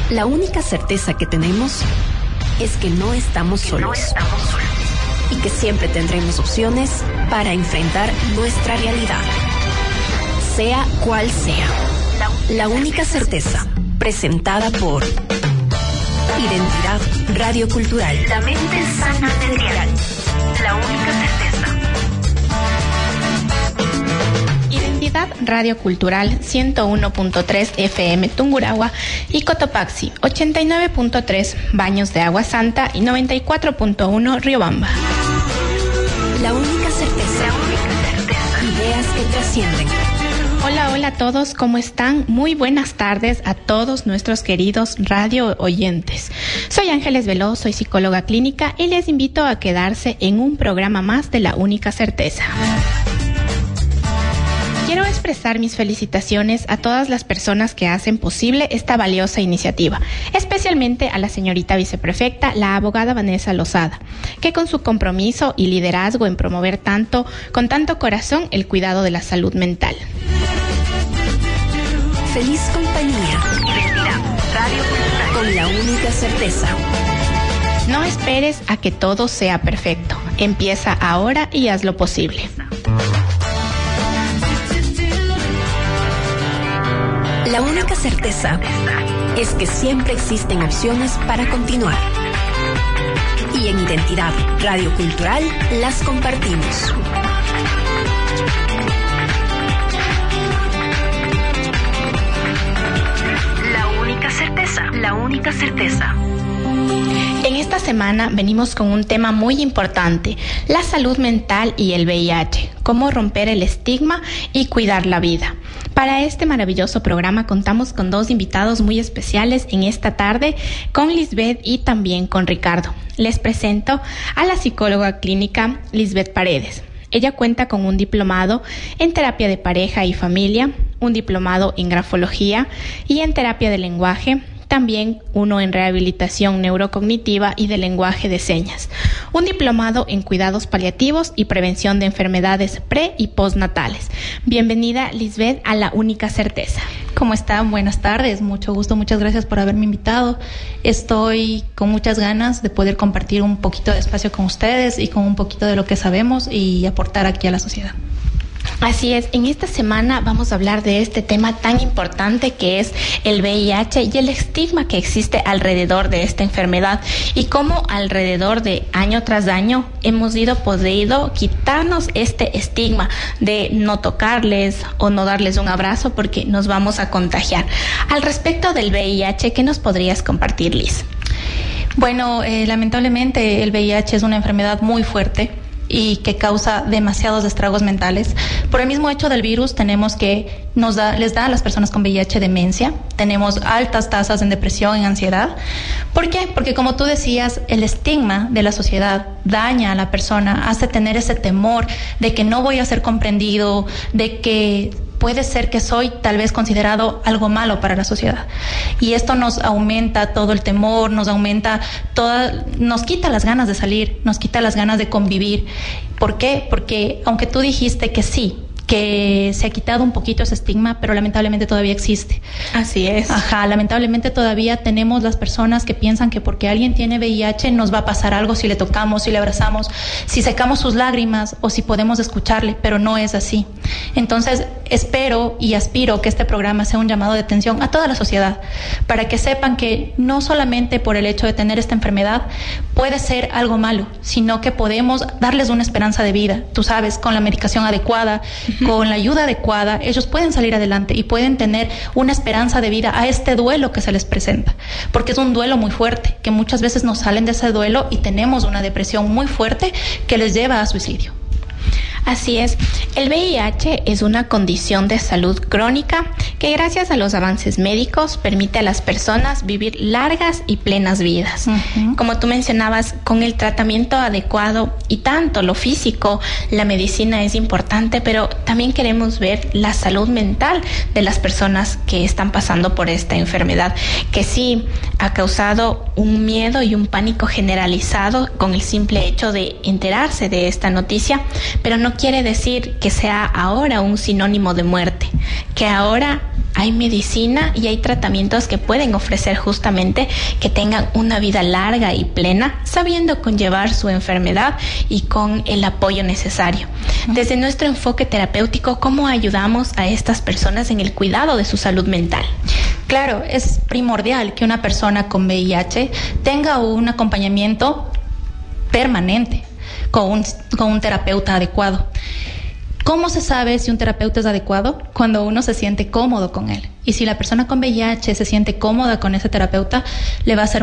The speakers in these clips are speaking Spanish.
La única certeza que tenemos es que no estamos solos. Y que siempre tendremos opciones para enfrentar nuestra realidad. Sea cual sea. La única certeza, presentada por Identidad Radiocultural. La mente sana del dial. La única certeza. Identidad Radiocultural 101.3 FM Tungurahua y Cotopaxi 89.3 Baños de Agua Santa y 94.1 Riobamba. La única certeza. Ideas que trascienden. Hola a todos, ¿cómo están? Muy buenas tardes a todos nuestros queridos radio oyentes. Soy Ángeles Veloz, soy psicóloga clínica y les invito a quedarse en un programa más de La Única Certeza. Quiero expresar mis felicitaciones a todas las personas que hacen posible esta valiosa iniciativa, especialmente a la señorita viceprefecta, la abogada Vanessa Lozada, que con su compromiso y liderazgo en promover con tanto corazón el cuidado de la salud mental. Feliz compañía. Identidad Radiocultural. Con la única certeza. No esperes a que todo sea perfecto. Empieza ahora y haz lo posible. La única certeza es que siempre existen opciones para continuar. Y en Identidad Radiocultural las compartimos. La única certeza. En esta semana venimos con un tema muy importante, la salud mental y el VIH, cómo romper el estigma y cuidar la vida. Para este maravilloso programa contamos con dos invitados muy especiales en esta tarde, con Lisbeth y también con Ricardo. Les presento a la psicóloga clínica Lisbeth Paredes. Ella cuenta con un diplomado en terapia de pareja y familia, un diplomado en grafología y en terapia de lenguaje, también uno en rehabilitación neurocognitiva y de lenguaje de señas, un diplomado en cuidados paliativos y prevención de enfermedades pre- y postnatales. Bienvenida, Lisbeth, a La Única Certeza. ¿Cómo están? Buenas tardes, mucho gusto, muchas gracias por haberme invitado. Estoy con muchas ganas de poder compartir un poquito de espacio con ustedes y con un poquito de lo que sabemos y aportar aquí a la sociedad. Así es, en esta semana vamos a hablar de este tema tan importante que es el VIH y el estigma que existe alrededor de esta enfermedad y cómo alrededor de año tras año hemos podido quitarnos este estigma de no tocarles o no darles un abrazo porque nos vamos a contagiar. Al respecto del VIH, ¿qué nos podrías compartir, Liz? Bueno, lamentablemente el VIH es una enfermedad muy fuerte y que causa demasiados estragos mentales. Por el mismo hecho del virus tenemos que les da a las personas con VIH demencia, tenemos altas tasas en depresión, en ansiedad. ¿Por qué? Porque como tú decías, el estigma de la sociedad daña a la persona, hace tener ese temor de que no voy a ser comprendido, de que puede ser que soy tal vez considerado algo malo para la sociedad. Y esto nos aumenta todo el temor, nos quita las ganas de salir, nos quita las ganas de convivir. ¿Por qué? Porque aunque tú dijiste que sí, que se ha quitado un poquito ese estigma, pero lamentablemente todavía existe. Así es. Lamentablemente todavía tenemos las personas que piensan que porque alguien tiene VIH nos va a pasar algo si le tocamos, si le abrazamos, si secamos sus lágrimas o si podemos escucharle, pero no es así. Entonces, espero y aspiro que este programa sea un llamado de atención a toda la sociedad, para que sepan que no solamente por el hecho de tener esta enfermedad puede ser algo malo, sino que podemos darles una esperanza de vida. Tú sabes, con la medicación adecuada, con la ayuda adecuada, ellos pueden salir adelante y pueden tener una esperanza de vida a este duelo que se les presenta, porque es un duelo muy fuerte, que muchas veces nos salen de ese duelo y tenemos una depresión muy fuerte que les lleva a suicidio. Así es, el VIH es una condición de salud crónica que gracias a los avances médicos permite a las personas vivir largas y plenas vidas. Uh-huh. Como tú mencionabas, con el tratamiento adecuado y tanto lo físico, la medicina es importante, pero también queremos ver la salud mental de las personas que están pasando por esta enfermedad, que sí ha causado un miedo y un pánico generalizado con el simple hecho de enterarse de esta noticia, pero no quiere decir que sea ahora un sinónimo de muerte, que ahora hay medicina y hay tratamientos que pueden ofrecer justamente que tengan una vida larga y plena, sabiendo conllevar su enfermedad y con el apoyo necesario. Desde nuestro enfoque terapéutico, ¿cómo ayudamos a estas personas en el cuidado de su salud mental? Claro, es primordial que una persona con VIH tenga un acompañamiento permanente con un terapeuta adecuado. ¿Cómo se sabe si un terapeuta es adecuado? Cuando uno se siente cómodo con él. Y si la persona con VIH se siente cómoda con ese terapeuta, le va a ser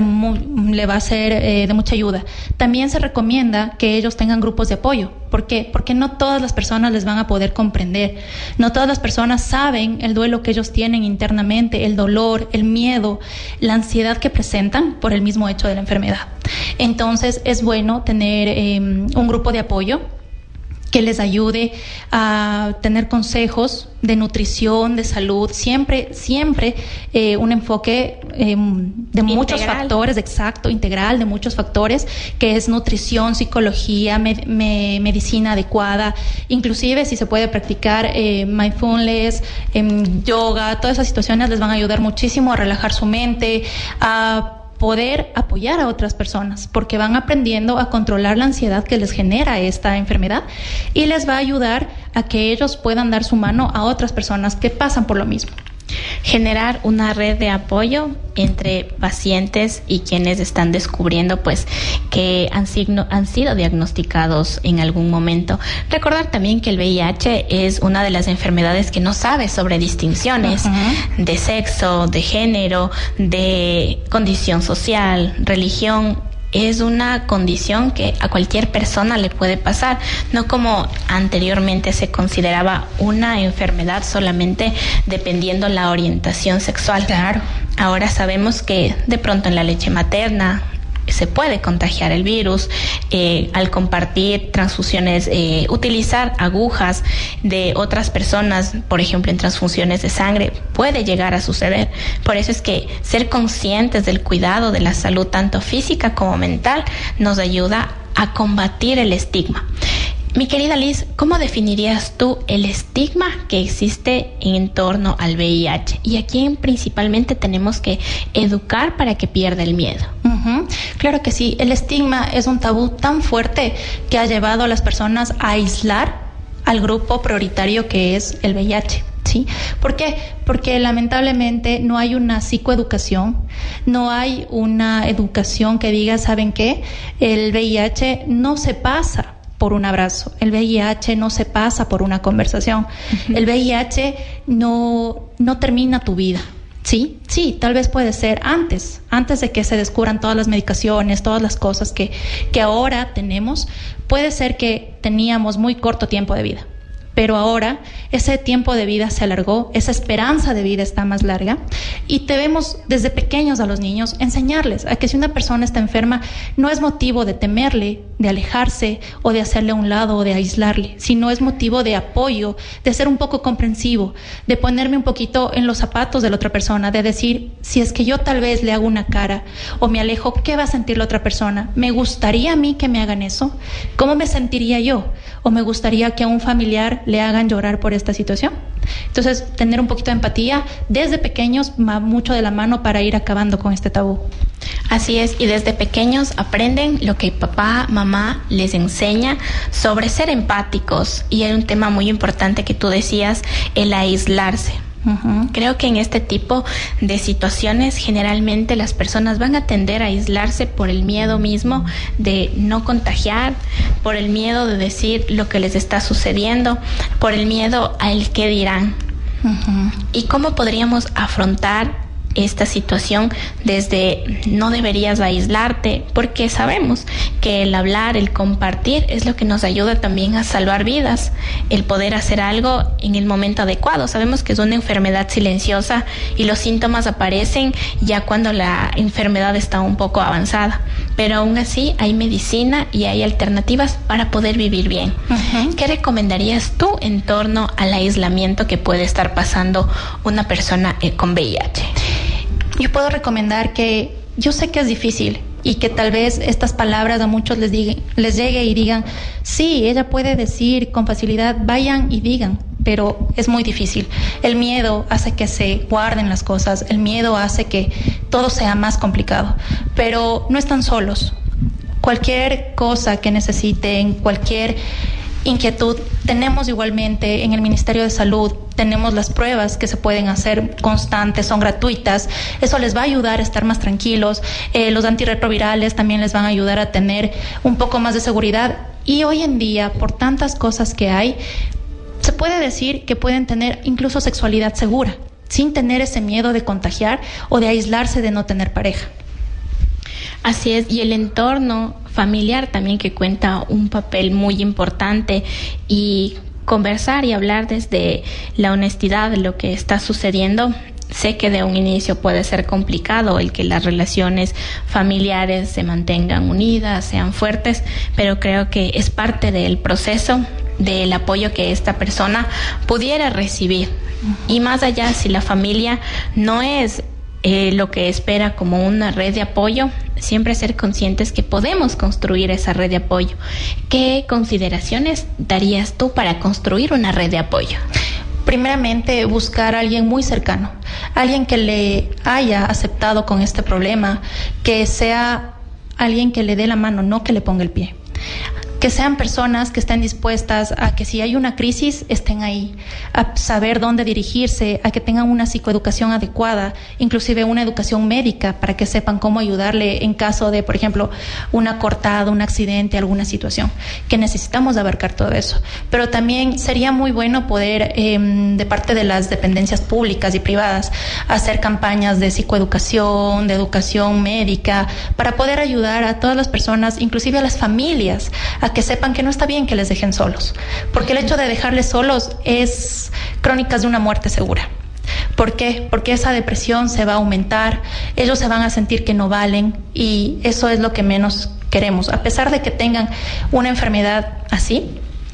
de mucha ayuda. También se recomienda que ellos tengan grupos de apoyo. ¿Por qué? Porque no todas las personas les van a poder comprender. No todas las personas saben el duelo que ellos tienen internamente, el dolor, el miedo, la ansiedad que presentan por el mismo hecho de la enfermedad. Entonces, es bueno tener un grupo de apoyo que les ayude a tener consejos de nutrición, de salud, siempre un enfoque de muchos factores, integral, de muchos factores, que es nutrición, psicología, medicina adecuada, inclusive si se puede practicar mindfulness, yoga, todas esas situaciones les van a ayudar muchísimo a relajar su mente, a poder apoyar a otras personas, porque van aprendiendo a controlar la ansiedad que les genera esta enfermedad y les va a ayudar a que ellos puedan dar su mano a otras personas que pasan por lo mismo. Generar una red de apoyo entre pacientes y quienes están descubriendo pues que han sido diagnosticados en algún momento. Recordar también que el VIH es una de las enfermedades que no sabe sobre distinciones de sexo, de género, de condición social, religión. Es una condición que a cualquier persona le puede pasar, no como anteriormente se consideraba una enfermedad solamente dependiendo la orientación sexual. Claro. Ahora sabemos que de pronto en la leche materna se puede contagiar el virus, al compartir transfusiones, utilizar agujas de otras personas, por ejemplo en transfusiones de sangre, puede llegar a suceder. Por eso es que ser conscientes del cuidado de la salud, tanto física como mental, nos ayuda a combatir el estigma. Mi querida Liz, ¿cómo definirías tú el estigma que existe en torno al VIH? Y a quién principalmente tenemos que educar para que pierda el miedo. Claro que sí, el estigma es un tabú tan fuerte que ha llevado a las personas a aislar al grupo prioritario que es el VIH. ¿Sí? ¿Por qué? Porque lamentablemente no hay una psicoeducación, no hay una educación que diga, ¿saben qué? El VIH no se pasa por un abrazo, el VIH no se pasa por una conversación, el VIH no termina tu vida. Sí, tal vez puede ser antes de que se descubran todas las medicaciones, todas las cosas que ahora tenemos, puede ser que teníamos muy corto tiempo de vida. Pero ahora ese tiempo de vida se alargó, esa esperanza de vida está más larga y debemos desde pequeños a los niños enseñarles a que si una persona está enferma no es motivo de temerle, de alejarse o de hacerle a un lado o de aislarle, sino es motivo de apoyo, de ser un poco comprensivo, de ponerme un poquito en los zapatos de la otra persona, de decir, si es que yo tal vez le hago una cara o me alejo, ¿qué va a sentir la otra persona? ¿Me gustaría a mí que me hagan eso? ¿Cómo me sentiría yo? ¿O me gustaría que a un familiar le hagan llorar por esta situación? Entonces, tener un poquito de empatía desde pequeños va mucho de la mano para ir acabando con este tabú. Así es, y desde pequeños aprenden lo que papá, mamá les enseña sobre ser empáticos. Y hay un tema muy importante que tú decías, el aislarse. Creo que en este tipo de situaciones generalmente las personas van a tender a aislarse por el miedo mismo de no contagiar, por el miedo de decir lo que les está sucediendo, por el miedo al qué dirán. ¿Y cómo podríamos afrontar esta situación desde no deberías aislarte? Porque sabemos que el hablar, el compartir es lo que nos ayuda también a salvar vidas, el poder hacer algo en el momento adecuado. Sabemos que es una enfermedad silenciosa y los síntomas aparecen ya cuando la enfermedad está un poco avanzada, pero aún así hay medicina y hay alternativas para poder vivir bien. ¿Qué recomendarías tú en torno al aislamiento que puede estar pasando una persona con VIH? Yo puedo recomendar que yo sé que es difícil y que tal vez estas palabras a muchos les llegue y digan, sí, ella puede decir con facilidad, vayan y digan, pero es muy difícil. El miedo hace que se guarden las cosas, el miedo hace que todo sea más complicado, pero no están solos. Cualquier cosa que necesiten, cualquier inquietud, tenemos igualmente en el Ministerio de Salud, tenemos las pruebas que se pueden hacer constantes, son gratuitas, eso les va a ayudar a estar más tranquilos, los antirretrovirales también les van a ayudar a tener un poco más de seguridad, y hoy en día, por tantas cosas que hay, se puede decir que pueden tener incluso sexualidad segura, sin tener ese miedo de contagiar o de aislarse de no tener pareja. Así es, y el entorno familiar también, que cuenta un papel muy importante, y conversar y hablar desde la honestidad de lo que está sucediendo. Sé que de un inicio puede ser complicado el que las relaciones familiares se mantengan unidas, sean fuertes, pero creo que es parte del proceso, del apoyo que esta persona pudiera recibir. Y más allá, si la familia no es lo que espera como una red de apoyo, siempre ser conscientes que podemos construir esa red de apoyo. ¿Qué consideraciones darías tú para construir una red de apoyo? Primeramente, buscar a alguien muy cercano, alguien que le haya aceptado con este problema, que sea alguien que le dé la mano, no que le ponga el pie. Que sean personas que estén dispuestas a que si hay una crisis estén ahí, a saber dónde dirigirse, a que tengan una psicoeducación adecuada, inclusive una educación médica para que sepan cómo ayudarle en caso de, por ejemplo, una cortada, un accidente, alguna situación, que necesitamos abarcar todo eso. Pero también sería muy bueno poder, de parte de las dependencias públicas y privadas, hacer campañas de psicoeducación, de educación médica, para poder ayudar a todas las personas, inclusive a las familias, a que sepan que no está bien que les dejen solos, porque el hecho de dejarles solos es crónicas de una muerte segura. ¿Por qué? Porque esa depresión se va a aumentar, ellos se van a sentir que no valen, y eso es lo que menos queremos. A pesar de que tengan una enfermedad así,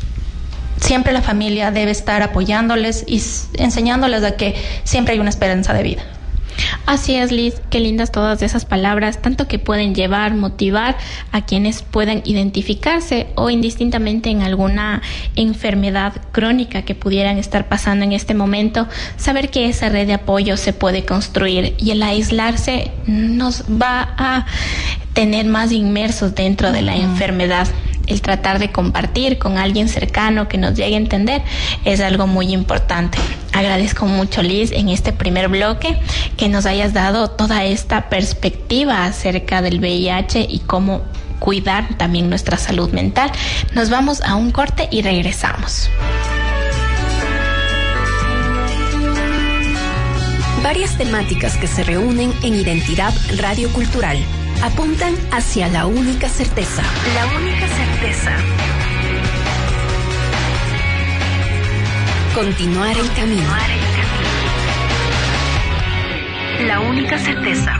siempre la familia debe estar apoyándoles y enseñándoles a que siempre hay una esperanza de vida. Así es, Liz, qué lindas todas esas palabras, tanto que pueden llevar, motivar a quienes puedan identificarse o indistintamente en alguna enfermedad crónica que pudieran estar pasando en este momento, saber que esa red de apoyo se puede construir, y el aislarse nos va a tener más inmersos dentro de la enfermedad. El tratar de compartir con alguien cercano que nos llegue a entender es algo muy importante. Agradezco mucho, Liz, en este primer bloque que nos hayas dado toda esta perspectiva acerca del VIH y cómo cuidar también nuestra salud mental. Nos vamos a un corte y regresamos. Varias temáticas que se reúnen en Identidad radiocultural apuntan hacia la única certeza. La única certeza. Continuar el camino. La única certeza.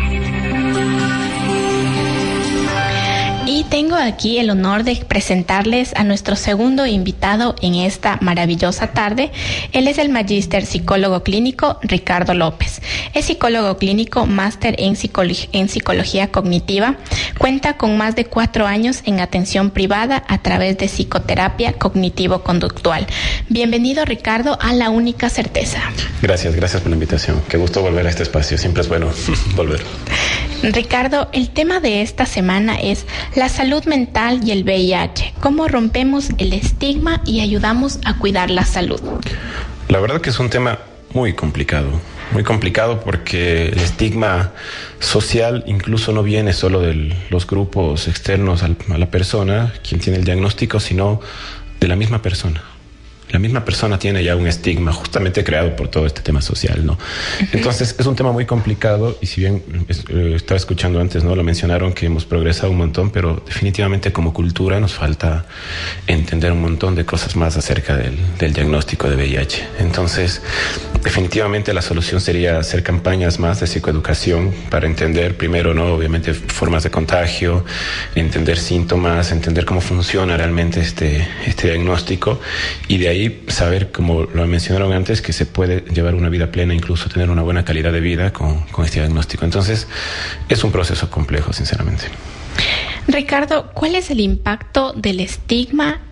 Y tengo aquí el honor de presentarles a nuestro segundo invitado en esta maravillosa tarde. Él es el magíster psicólogo clínico Ricardo López. Es psicólogo clínico, máster en psicología cognitiva. Cuenta con más de 4 años en atención privada a través de psicoterapia cognitivo-conductual. Bienvenido, Ricardo, a La Única Certeza. Gracias por la invitación. Qué gusto volver a este espacio. Siempre es bueno volver. Ricardo, el tema de esta semana es la salud mental y el VIH. ¿Cómo rompemos el estigma y ayudamos a cuidar la salud? La verdad que es un tema muy complicado porque el estigma social incluso no viene solo de los grupos externos a la persona, quien tiene el diagnóstico, sino de la misma persona. La misma persona tiene ya un estigma justamente creado por todo este tema social, ¿no? Entonces es un tema muy complicado, y si bien estaba escuchando antes, ¿no? Lo mencionaron que hemos progresado un montón, pero definitivamente como cultura nos falta entender un montón de cosas más acerca del diagnóstico de VIH. Entonces, definitivamente la solución sería hacer campañas más de psicoeducación para entender primero, ¿no? Obviamente formas de contagio, entender síntomas, entender cómo funciona realmente este diagnóstico, y de ahí saber, como lo mencionaron antes, que se puede llevar una vida plena, incluso tener una buena calidad de vida con este diagnóstico. Entonces, es un proceso complejo, sinceramente. Ricardo, ¿cuál es el impacto del estigma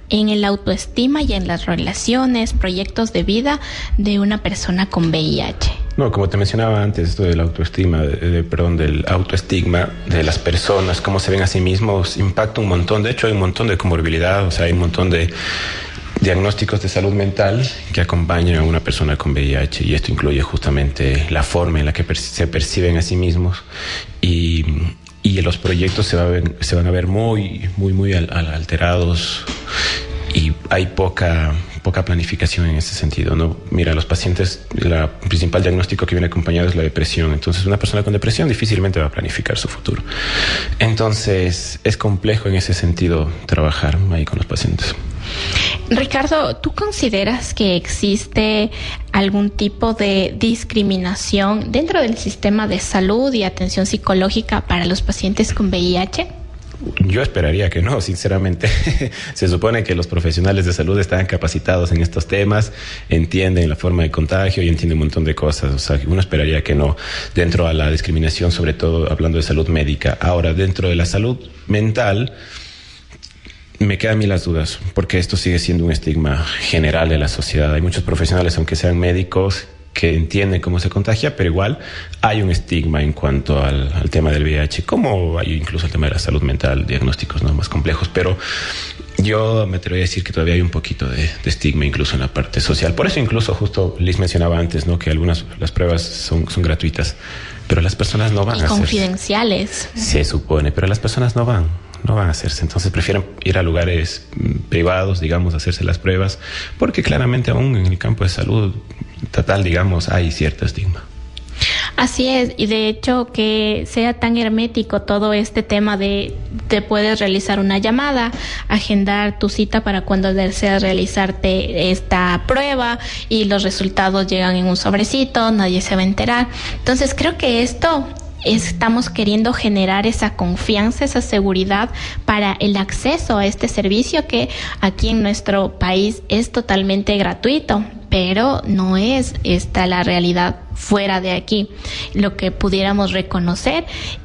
en el autoestima y en las relaciones, proyectos de vida de una persona con VIH? No, como te mencionaba antes, esto del autoestima, del autoestigma de las personas, cómo se ven a sí mismos, impacta un montón. De hecho, hay un montón de comorbilidad, o sea, hay un montón de diagnósticos de salud mental que acompañan a una persona con VIH, y esto incluye justamente la forma en la que se perciben a sí mismos, y los proyectos se van a ver muy alterados, y hay poca planificación en ese sentido, ¿no? Mira, los pacientes, el principal diagnóstico que viene acompañado es la depresión. Entonces, una persona con depresión difícilmente va a planificar su futuro. Entonces, es complejo en ese sentido trabajar ahí con los pacientes. Ricardo, ¿tú consideras que existe algún tipo de discriminación dentro del sistema de salud y atención psicológica para los pacientes con VIH? Yo esperaría que no, sinceramente. Se supone que los profesionales de salud están capacitados en estos temas, entienden la forma de contagio y entienden un montón de cosas. O sea, uno esperaría que no, dentro de la discriminación, sobre todo hablando de salud médica. Ahora, dentro de la salud mental, me quedan a mí las dudas, porque esto sigue siendo un estigma general de la sociedad. Hay muchos profesionales, aunque sean médicos, que entienden cómo se contagia, pero igual hay un estigma en cuanto al tema del VIH, como hay incluso el tema de la salud mental, diagnósticos no más complejos, pero yo me atrevo a decir que todavía hay un poquito de estigma incluso en la parte social. Por eso incluso justo Liz mencionaba antes, ¿no?, que las pruebas son gratuitas, pero las personas no van a hacerse. Confidenciales. Se supone, pero las personas no van a hacerse. Entonces prefieren ir a lugares privados, digamos, a hacerse las pruebas, porque claramente aún en el campo de salud total, digamos, hay cierto estigma. Así es, y de hecho que sea tan hermético todo este tema de te puedes realizar una llamada, agendar tu cita para cuando deseas realizarte esta prueba y los resultados llegan en un sobrecito, nadie se va a enterar. Entonces creo que estamos queriendo generar esa confianza, esa seguridad para el acceso a este servicio que aquí en nuestro país es totalmente gratuito, pero no es esta la realidad fuera de aquí. Lo que pudiéramos reconocer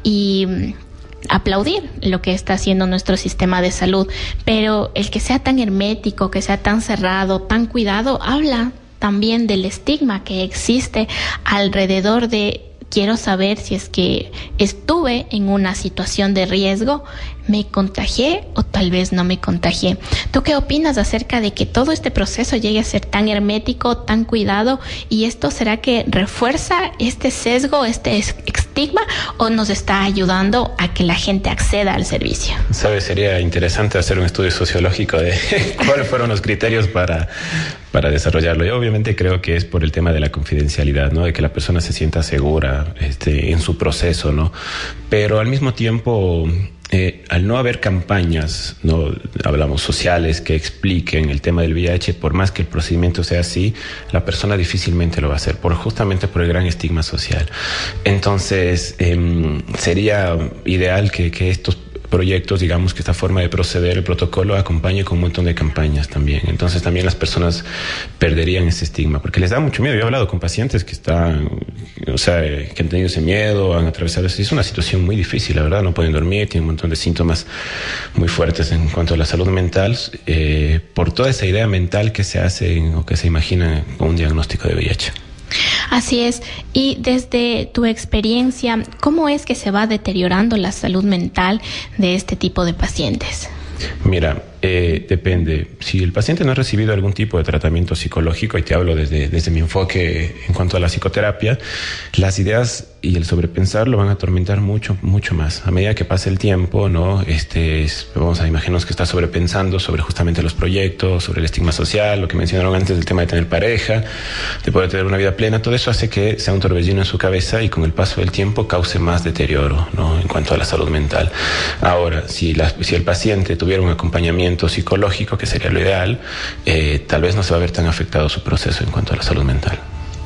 y aplaudir lo que está haciendo nuestro sistema de salud, pero el que sea tan hermético, que sea tan cerrado, tan cuidado, habla también del estigma que existe alrededor de quiero saber si es que estuve en una situación de riesgo, me contagié o tal vez no me contagié. ¿Tú qué opinas acerca de que todo este proceso llegue a ser tan hermético, tan cuidado, y esto será que refuerza este sesgo, este estigma, o nos está ayudando a que la gente acceda al servicio? ¿Sabes? Sería interesante hacer un estudio sociológico de cuáles fueron los criterios para desarrollarlo. Yo obviamente creo que es por el tema de la confidencialidad, ¿no? De que la persona se sienta segura en su proceso, ¿no? Pero al mismo tiempo, al no haber campañas, no hablamos sociales, que expliquen el tema del VIH, por más que el procedimiento sea así, la persona difícilmente lo va a hacer, justamente por el gran estigma social. Entonces, sería ideal que estos proyectos, digamos, que esta forma de proceder, el protocolo, acompañe con un montón de campañas también. Entonces también las personas perderían ese estigma, porque les da mucho miedo. Yo he hablado con pacientes que están, que han tenido ese miedo, han atravesado eso. Es una situación muy difícil, la verdad, no pueden dormir, tienen un montón de síntomas muy fuertes en cuanto a la salud mental, por toda esa idea mental que se hace o que se imagina con un diagnóstico de VIH. Así es. Y desde tu experiencia, ¿cómo es que se va deteriorando la salud mental de este tipo de pacientes? Mira, depende. Si el paciente no ha recibido algún tipo de tratamiento psicológico, y te hablo desde mi enfoque en cuanto a la psicoterapia, las ideas y el sobrepensar lo van a atormentar mucho más. A medida que pase el tiempo, ¿no? Vamos a imaginarnos que está sobrepensando sobre justamente los proyectos, sobre el estigma social, lo que mencionaron antes del tema de tener pareja, de poder tener una vida plena. Todo eso hace que sea un torbellino en su cabeza y con el paso del tiempo cause más deterioro, ¿no? En cuanto a la salud mental. Ahora, si el paciente tuviera un acompañamiento psicológico, que sería lo ideal, tal vez no se va a ver tan afectado su proceso en cuanto a la salud mental.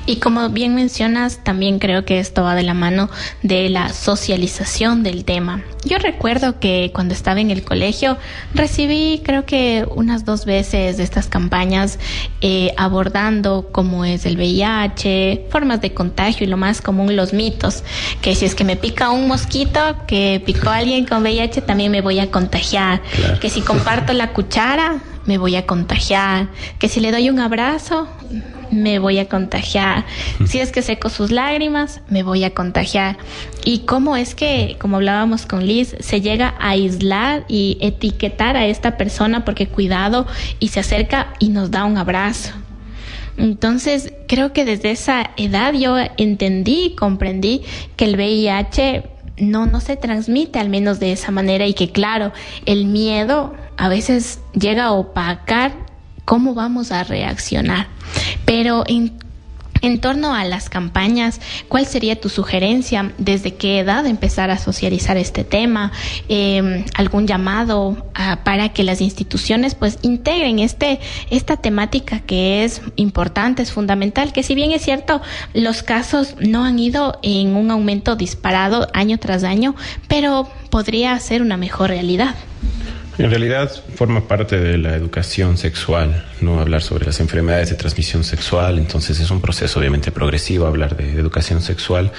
Y como bien mencionas, también creo que esto va de la mano de la socialización del tema. Yo recuerdo que cuando estaba en el colegio recibí creo que unas 2 veces de estas campañas abordando cómo es el VIH, formas de contagio y lo más común, los mitos. Que si es que me pica un mosquito, que picó a alguien con VIH, también me voy a contagiar. Claro. Que si comparto la cuchara, me voy a contagiar. Que si le doy un abrazo, me voy a contagiar. Si es que seco sus lágrimas, me voy a contagiar. Y cómo es que, como hablábamos con Liz, se llega a aislar y etiquetar a esta persona porque cuidado y se acerca y nos da un abrazo. Entonces, creo que desde esa edad yo entendí y comprendí que el VIH no se transmite al menos de esa manera y que, claro, el miedo a veces llega a opacar cómo vamos a reaccionar. Pero en torno a las campañas, ¿cuál sería tu sugerencia? ¿Desde qué edad empezar a socializar este tema? ¿Algún llamado para que las instituciones pues integren esta temática que es importante, es fundamental? Que si bien es cierto, los casos no han ido en un aumento disparado año tras año, pero podría ser una mejor realidad. En realidad forma parte de la educación sexual, ¿no? Hablar sobre las enfermedades de transmisión sexual, entonces es un proceso obviamente progresivo hablar de educación sexual.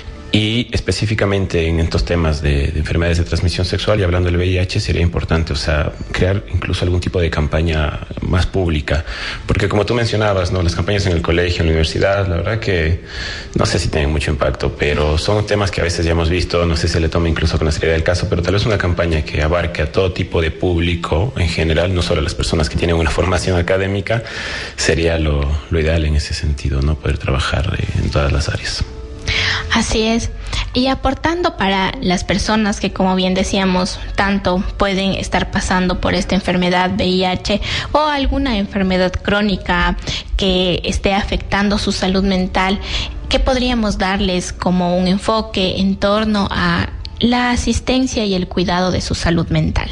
Y específicamente en estos temas de enfermedades de transmisión sexual y hablando del VIH sería importante, o sea, crear incluso algún tipo de campaña más pública. Porque como tú mencionabas, ¿no? Las campañas en el colegio, en la universidad, la verdad que no sé si tienen mucho impacto, pero son temas que a veces ya hemos visto, no sé si se le toma incluso con la seriedad del caso, pero tal vez una campaña que abarque a todo tipo de público en general, no solo a las personas que tienen una formación académica, sería lo ideal en ese sentido, ¿no? Poder trabajar en todas las áreas. Así es. Y aportando para las personas que, como bien decíamos, tanto pueden estar pasando por esta enfermedad VIH o alguna enfermedad crónica que esté afectando su salud mental, ¿qué podríamos darles como un enfoque en torno a la asistencia y el cuidado de su salud mental?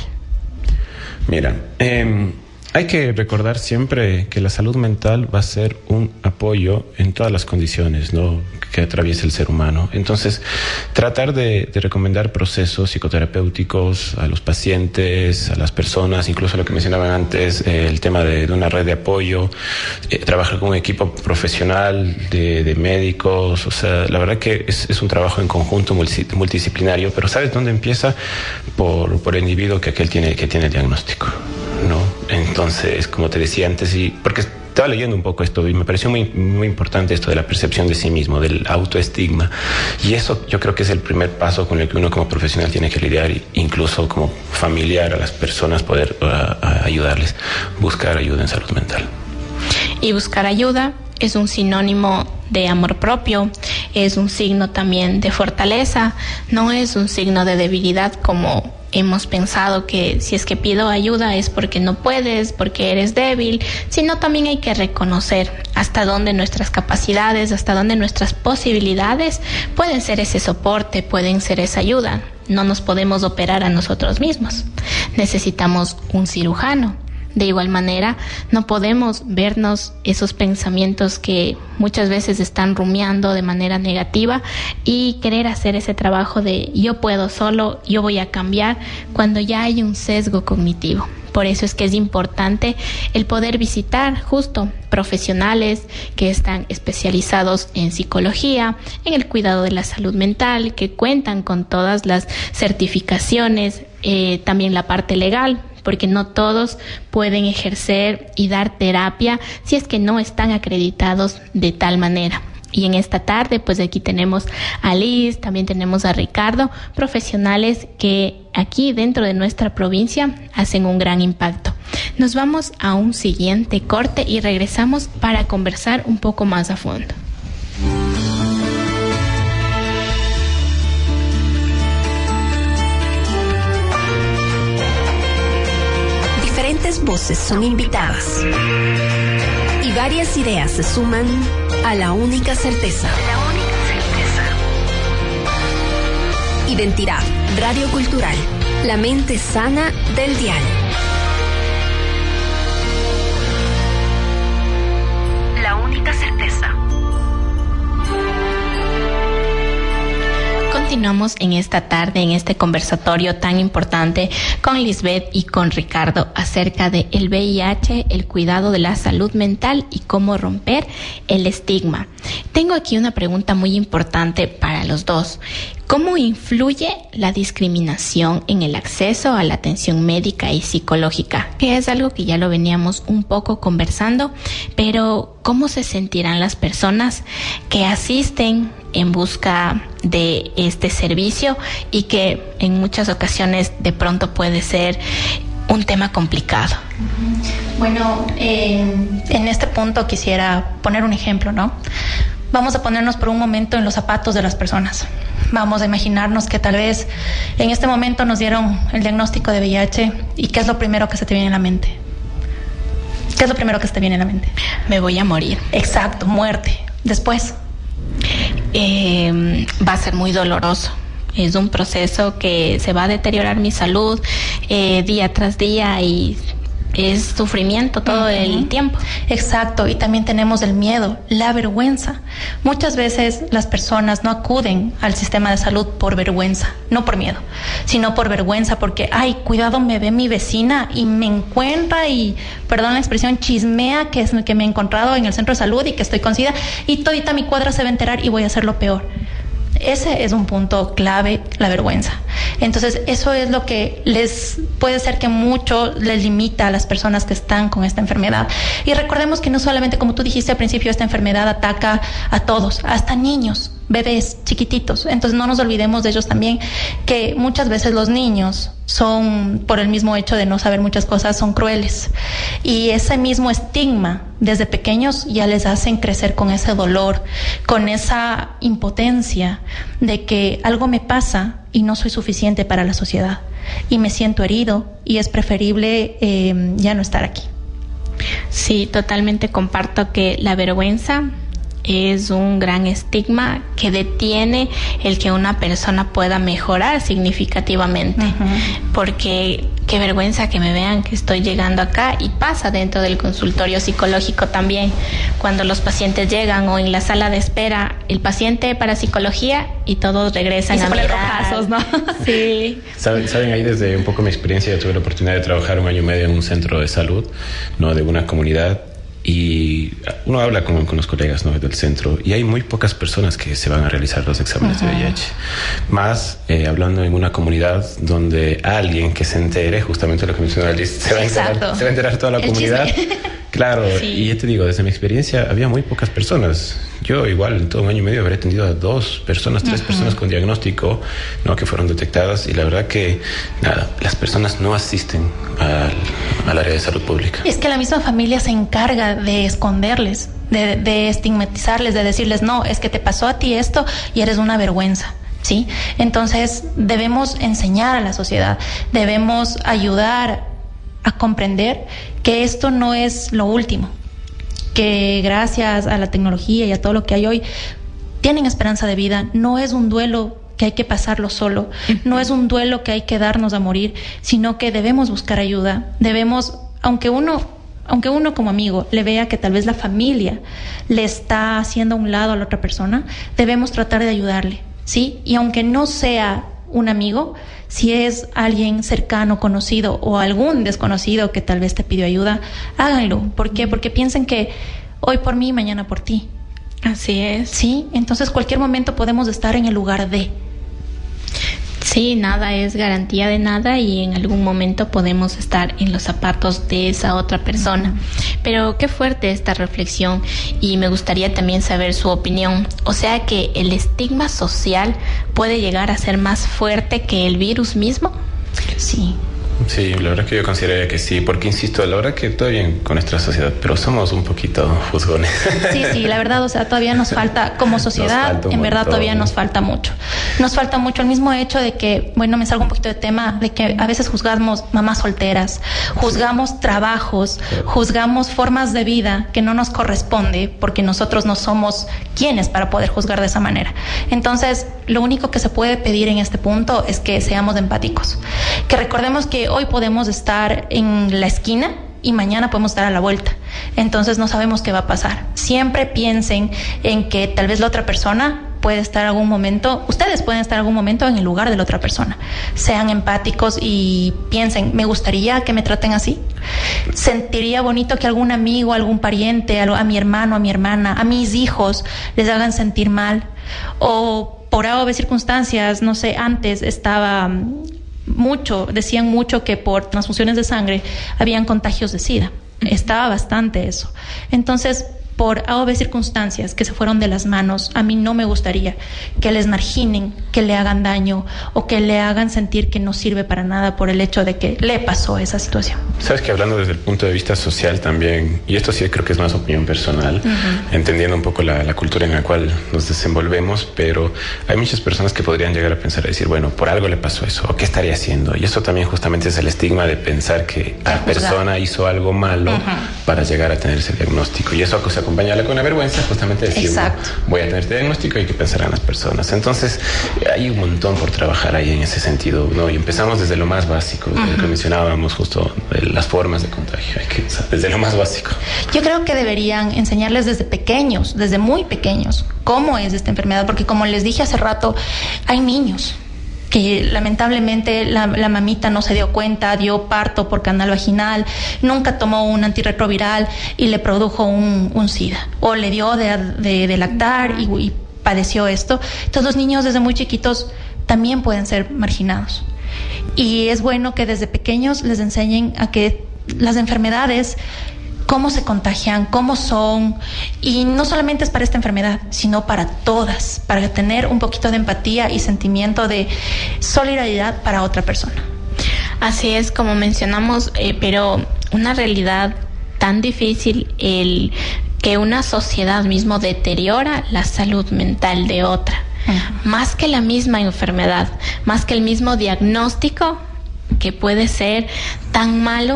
Mira, hay que recordar siempre que la salud mental va a ser un apoyo en todas las condiciones, ¿no?, que atraviesa el ser humano. Entonces, tratar de recomendar procesos psicoterapéuticos a los pacientes, a las personas, incluso lo que mencionaban antes, el tema de una red de apoyo, trabajar con un equipo profesional de médicos, o sea, la verdad que es un trabajo en conjunto multidisciplinario, pero ¿sabes dónde empieza? Por el individuo que tiene el diagnóstico, ¿no? Entonces, como te decía antes, y porque estaba leyendo un poco esto y me pareció muy, muy importante esto de la percepción de sí mismo, del autoestigma, y eso yo creo que es el primer paso con el que uno como profesional tiene que lidiar, incluso como familiar, a las personas poder ayudarles, buscar ayuda en salud mental. Y buscar ayuda es un sinónimo de amor propio, es un signo también de fortaleza, no es un signo de debilidad como hemos pensado que si es que pido ayuda es porque no puedes, porque eres débil, sino también hay que reconocer hasta dónde nuestras capacidades, hasta dónde nuestras posibilidades pueden ser ese soporte, pueden ser esa ayuda. No nos podemos operar a nosotros mismos, necesitamos un cirujano. De igual manera, no podemos vernos esos pensamientos que muchas veces están rumiando de manera negativa y querer hacer ese trabajo de yo puedo solo, yo voy a cambiar, cuando ya hay un sesgo cognitivo. Por eso es que es importante el poder visitar justo profesionales que están especializados en psicología, en el cuidado de la salud mental, que cuentan con todas las certificaciones, también la parte legal, porque no todos pueden ejercer y dar terapia si es que no están acreditados de tal manera. Y en esta tarde, pues aquí tenemos a Liz, también tenemos a Ricardo, profesionales que aquí dentro de nuestra provincia hacen un gran impacto. Nos vamos a un siguiente corte y regresamos para conversar un poco más a fondo. Diferentes voces son invitadas y varias ideas se suman a la única certeza. Identidad radiocultural, la mente sana del dial. La única certeza. Continuamos en esta tarde, en este conversatorio tan importante con Lisbeth y con Ricardo acerca de el VIH, el cuidado de la salud mental y cómo romper el estigma. Tengo aquí una pregunta muy importante para los dos. ¿Cómo influye la discriminación en el acceso a la atención médica y psicológica? Que es algo que ya lo veníamos un poco conversando, pero ¿cómo se sentirán las personas que asisten en busca de este servicio y que en muchas ocasiones de pronto puede ser un tema complicado? Bueno, en este punto quisiera poner un ejemplo, ¿no? Vamos a ponernos por un momento en los zapatos de las personas. Vamos a imaginarnos que tal vez en este momento nos dieron el diagnóstico de VIH y ¿qué es lo primero que se te viene a la mente? ¿Qué es lo primero que se te viene a la mente? Me voy a morir. Exacto, muerte. Después. Va a ser muy doloroso. Es un proceso que se va a deteriorar mi salud día tras día y es sufrimiento todo el tiempo. Exacto, y también tenemos el miedo, la vergüenza. Muchas veces las personas no acuden al sistema de salud por vergüenza, no por miedo, sino por vergüenza, porque, ay, cuidado, me ve mi vecina y me encuentra y, perdón la expresión, chismea que me he encontrado en el centro de salud y que estoy con SIDA y todita mi cuadra se va a enterar y voy a hacer lo peor. Ese es un punto clave, la vergüenza. Entonces, eso es lo que puede ser que mucho les limita a las personas que están con esta enfermedad. Y recordemos que no solamente, como tú dijiste al principio, esta enfermedad ataca a todos, hasta niños, bebés chiquititos. Entonces, no nos olvidemos de ellos también, que muchas veces los niños son, por el mismo hecho de no saber muchas cosas, son crueles. Y ese mismo estigma desde pequeños ya les hacen crecer con ese dolor, con esa impotencia de que algo me pasa y no soy suficiente para la sociedad y me siento herido y es preferible ya no estar aquí. Sí, totalmente comparto que la vergüenza es un gran estigma que detiene el que una persona pueda mejorar significativamente. Porque qué vergüenza que me vean que estoy llegando acá, y pasa dentro del consultorio psicológico también, cuando los pacientes llegan o en la sala de espera, el paciente para psicología y todos regresan y a mirar. Rojazos, ¿no? Sí. Saben, ahí desde un poco mi experiencia, tuve la oportunidad de trabajar 1 año y medio en un centro de salud, ¿no?, de una comunidad. Y uno habla con los colegas, ¿no?, del centro, y hay muy pocas personas que se van a realizar los exámenes de VIH. Más hablando en una comunidad donde alguien que se entere, justamente lo que mencionó Liz, se va a enterar toda la comunidad. Claro, sí. Y ya te digo, desde mi experiencia había muy pocas personas. Yo igual en todo 1 año y medio habré atendido a 2 personas, 3 personas con diagnóstico, ¿no?, que fueron detectadas, y la verdad que nada, las personas no asisten al área de salud pública. Es que la misma familia se encarga de esconderles, de estigmatizarles, de decirles, no, es que te pasó a ti esto y eres una vergüenza. ¿Sí? Entonces debemos enseñar a la sociedad, debemos ayudar a comprender que esto no es lo último, que gracias a la tecnología y a todo lo que hay hoy tienen esperanza de vida. No es un duelo que hay que pasarlo solo, no es un duelo que hay que darnos a morir, sino que debemos buscar ayuda. Debemos, aunque uno como amigo le vea que tal vez la familia le está haciendo a un lado a la otra persona, debemos tratar de ayudarle, ¿sí? Y aunque no sea un amigo, si es alguien cercano, conocido o algún desconocido que tal vez te pidió ayuda, háganlo. ¿Por qué? Porque piensen que hoy por mí, mañana por ti. Así es. Sí, entonces cualquier momento podemos estar en el lugar de. Sí, nada es garantía de nada y en algún momento podemos estar en los zapatos de esa otra persona. Pero qué fuerte esta reflexión, y me gustaría también saber su opinión. O sea que el estigma social puede llegar a ser más fuerte que el virus mismo. Sí. Sí, la verdad que yo consideraría que sí, porque insisto, la verdad que todo bien con nuestra sociedad, pero somos un poquito juzgones. Sí, la verdad, o sea, todavía nos falta como sociedad, en verdad todavía nos falta mucho. Nos falta mucho el mismo hecho de que, bueno, me salgo un poquito de tema, de que a veces juzgamos mamás solteras, juzgamos trabajos, juzgamos formas de vida que no nos corresponde, porque nosotros no somos quienes para poder juzgar de esa manera. Entonces, lo único que se puede pedir en este punto es que seamos empáticos, que recordemos que hoy podemos estar en la esquina y mañana podemos estar a la vuelta. Entonces no sabemos qué va a pasar. Siempre piensen en que tal vez la otra persona puede estar algún momento, ustedes pueden estar algún momento en el lugar de la otra persona. Sean empáticos y piensen, ¿me gustaría que me traten así? ¿Sentiría bonito que algún amigo, algún pariente, a mi hermano, a mi hermana, a mis hijos les hagan sentir mal? O por A o B circunstancias, no sé, antes decían mucho que por transfusiones de sangre habían contagios de SIDA. Estaba bastante eso. Entonces, por A o B circunstancias que se fueron de las manos, a mí no me gustaría que les marginen, que le hagan daño o que le hagan sentir que no sirve para nada por el hecho de que le pasó esa situación. Sabes que hablando desde el punto de vista social también, y esto sí creo que es más opinión personal, entendiendo un poco la cultura en la cual nos desenvolvemos, pero hay muchas personas que podrían llegar a pensar, a decir, bueno, por algo le pasó eso, o qué estaría haciendo. Y eso también justamente es el estigma de pensar que la persona hizo algo malo para llegar a tener ese diagnóstico. Y eso se acompañarla con la vergüenza, justamente decir, voy a tener este diagnóstico y qué pensarán las personas. Entonces, hay un montón por trabajar ahí en ese sentido, ¿no? Y empezamos desde lo más básico, desde lo que mencionábamos justo, las formas de contagio, desde lo más básico. Yo creo que deberían enseñarles desde pequeños, desde muy pequeños, cómo es esta enfermedad, porque como les dije hace rato, hay niños que lamentablemente la mamita no se dio cuenta, dio parto por canal vaginal, nunca tomó un antirretroviral y le produjo un SIDA, o le dio de lactar y padeció esto. Entonces los niños desde muy chiquitos también pueden ser marginados. Y es bueno que desde pequeños les enseñen a que las enfermedades, cómo se contagian, cómo son, y no solamente es para esta enfermedad, sino para todas, para tener un poquito de empatía y sentimiento de solidaridad para otra persona. Así es, como mencionamos, pero una realidad tan difícil, el que una sociedad mismo deteriora la salud mental de otra, más que la misma enfermedad, más que el mismo diagnóstico, que puede ser tan malo.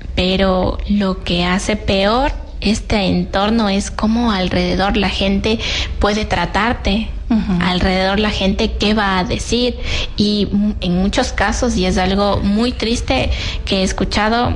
Pero lo que hace peor este entorno es cómo alrededor la gente puede tratarte, alrededor la gente qué va a decir, y en muchos casos, y es algo muy triste que he escuchado,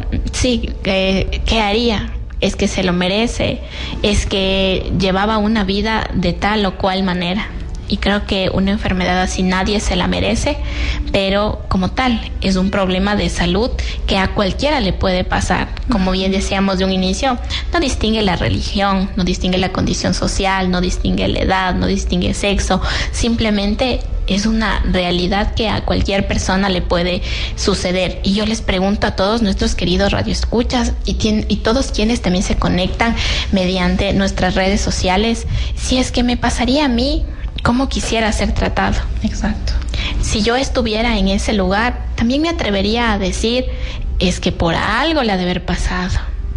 ¿qué haría? Es que se lo merece, es que llevaba una vida de tal o cual manera. Y creo que una enfermedad así nadie se la merece, pero como tal es un problema de salud que a cualquiera le puede pasar. Como bien decíamos de un inicio, no distingue la religión, no distingue la condición social, no distingue la edad, no distingue sexo, simplemente es una realidad que a cualquier persona le puede suceder. Y yo les pregunto a todos nuestros queridos radioescuchas y todos quienes también se conectan mediante nuestras redes sociales, si es que me pasaría a mí, ¿cómo quisiera ser tratado? Exacto. Si yo estuviera en ese lugar, también me atrevería a decir, es que por algo le ha de haber pasado.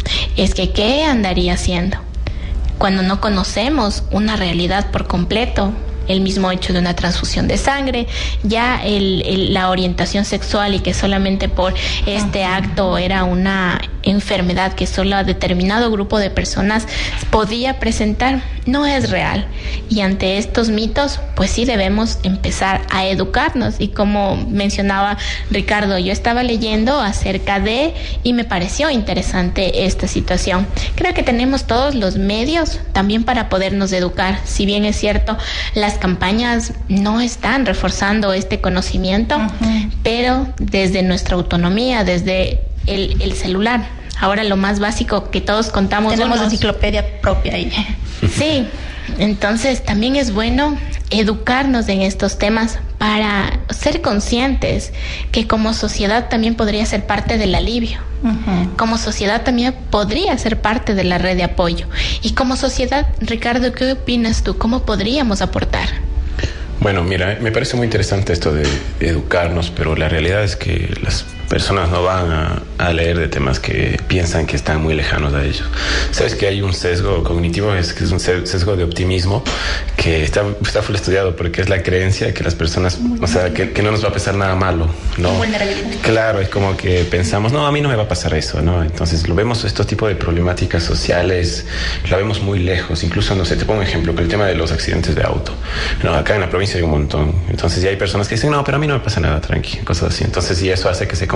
Es que ¿qué andaría haciendo? Cuando no conocemos una realidad por completo, el mismo hecho de una transfusión de sangre, ya la orientación sexual y que solamente por este acto era una enfermedad que solo a determinado grupo de personas podía presentar, no es real. Y ante estos mitos, pues sí debemos empezar a educarnos. Y como mencionaba Ricardo, yo estaba leyendo acerca de, y me pareció interesante esta situación. Creo que tenemos todos los medios también para podernos educar. Si bien es cierto, las campañas no están reforzando este conocimiento, pero desde nuestra autonomía, desde el celular, ahora lo más básico que todos contamos, tenemos enciclopedia propia ahí. Sí, entonces también es bueno educarnos en estos temas para ser conscientes que como sociedad también podría ser parte del alivio. Como sociedad también podría ser parte de la red de apoyo. Y como sociedad, Ricardo, ¿qué opinas tú? ¿Cómo podríamos aportar? Bueno, mira, me parece muy interesante esto de educarnos, pero la realidad es que las personas no van a leer de temas que piensan que están muy lejanos a ellos. Sabes que hay un sesgo cognitivo, que es un sesgo de optimismo que está full estudiado, porque es la creencia de que las personas, o sea, que no nos va a pasar nada malo, ¿no? Claro, es como que pensamos, no, a mí no me va a pasar eso, ¿no? Entonces lo vemos, estos tipos de problemáticas sociales, la vemos muy lejos. Incluso, no sé, te pongo un ejemplo, con el tema de los accidentes de auto. No, acá en la provincia hay un montón. Entonces ya hay personas que dicen, no, pero a mí no me pasa nada, tranqui, cosas así. Entonces, y eso hace que se